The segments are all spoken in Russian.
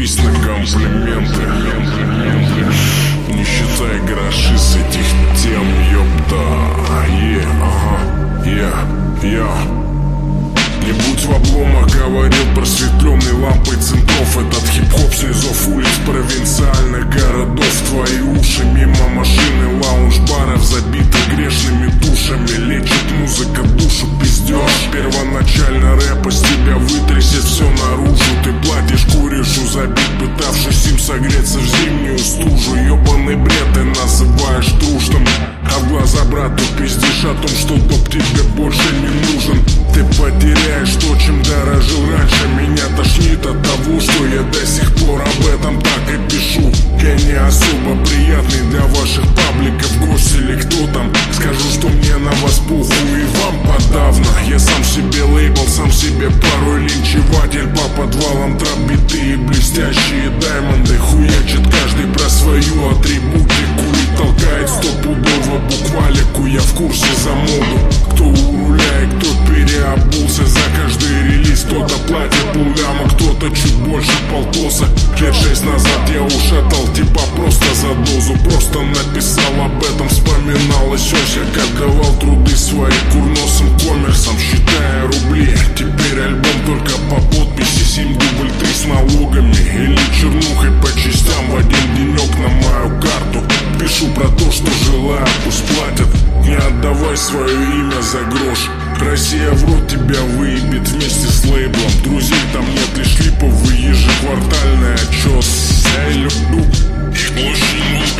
купись на комплименты. Не считай гроши с этих тем, ёпта. Не будь в обломах, говорил просветленный лампой центров. Этот хип-хоп снизов улиц провинциальных городов. Твои уши мимо машины, лаунж-баров, забиты грешными душами. Лечит музыка душу, пиздёж. Первоначально рэп из тебя вытрясет все наружу. Ты платишь, куришь, забит, пытавшись им согреться в зимнюю стужу. Ёбаный бред ты называешь трушным, а в глаза брату пиздишь о том, что доп тебе больше не нужен. Ты потеряешь то, чем дорожил раньше. Меня тошнит от того, что я до сих пор об этом так и пишу. Я не особо приятный для ваших пабликов, гость или кто там. Скажу, что мне на вас похуй и вам подавно. Я сам себе лейбл, сам себе порой линчеватель. По подвалам трап-биты и блестящие даймонды. Хуячит каждый про свою атрибутику и толкает стопудово буквалику. Я в курсе за моду, кто у руля и кто переобулся. За каждый релиз кто-то платит полляма, кто-то чуть больше полтоса. Лет 6 назад я ушатал типа просто за дозу. Просто написал об этом, вспоминалось Ося, как давал труды свои курносым коммерсом, считая рубли. Теперь альбом только по подписи 7 дубль 3 с налогами или чернухой по частям в один денек на мою карту. Пишу про то, что желаю, пусть платят. Не отдавай свое имя за грош. Россия в рот тебя выебет вместе с лейблом. Друзей там нет, лишь липовый ежеквартальный отчет. Я люблю их больше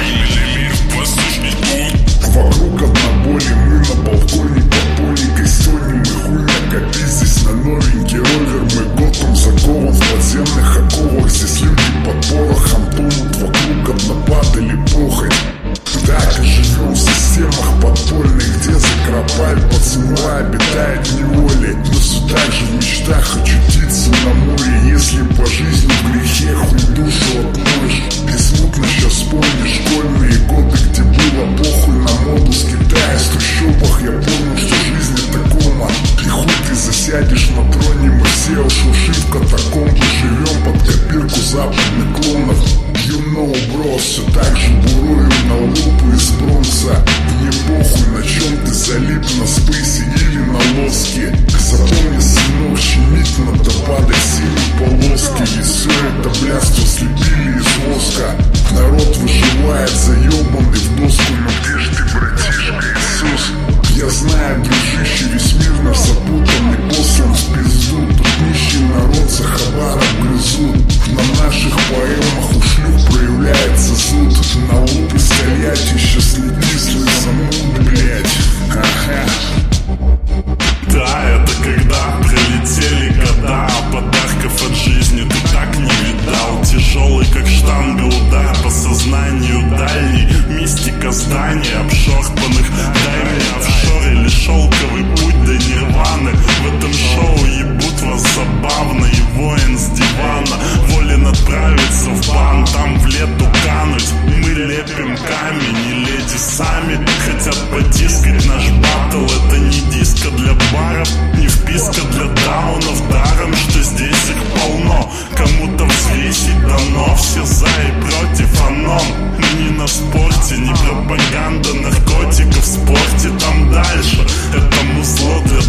мир послушный тут. Вокруг одноболи, мы на балконе подпольникой стонем. И хуй накопи здесь на новенький ровер. Мы готом закован в подземных оковах. Здесь люди под порохом тонут, вокруг однопадали похоть. Так и живем в системах подпольных, где закропаль пацана обитает в неволе. Но все так же в мечтах очутиться на море. Если по жизни в грехе хуй душу отмоешь. И смутно сейчас вспомнишь школьные годы, где было похуй на моду. С Китая, в трущобах я понял, что жизнь это кома. И хуй ты засядешь на троне, мы все ушуши в катакомбы. Живем под копирку западных клонов. You know, bro, все так же бурую на лупу из бронза. Мне похуй, на чем ты залип, на спейсе или на лоске. Запомни, сынок, щемить надо падать синей полоски. Ведь все это блядство слепили из воска. Народ выживает заебанный в доску. Но где ж ты, братишка Иисус? Я знаю, дружище, весь мир нас запутанный, послан в пизду. Тут нищий народ за хабаром грызут. На наших поэмах у шлюх проявляется суд. На лупе стоять еще следи, свой замут, блять. Да, это когда прилетели года, подарков от жизни ты так не видал. Тяжелый как штанга удар по сознанию дальний. Мистика зданий обшорпанных. Дай мне офшор или шелковый путь до нирваны. В этом шоу ебут вас забавно. И воин с дивана волен отправиться в бан, там в лету кануть. Мы лепим камень, и леди сами хотят потискать наш баттл. Это не диско для баров, не вписка для даунов. Даром, что здесь их полно, кому-то взвесить дано. Все за и против, аном. Мы не на спорте, не пропаганда наркотиков в спорте. Там дальше, это музло для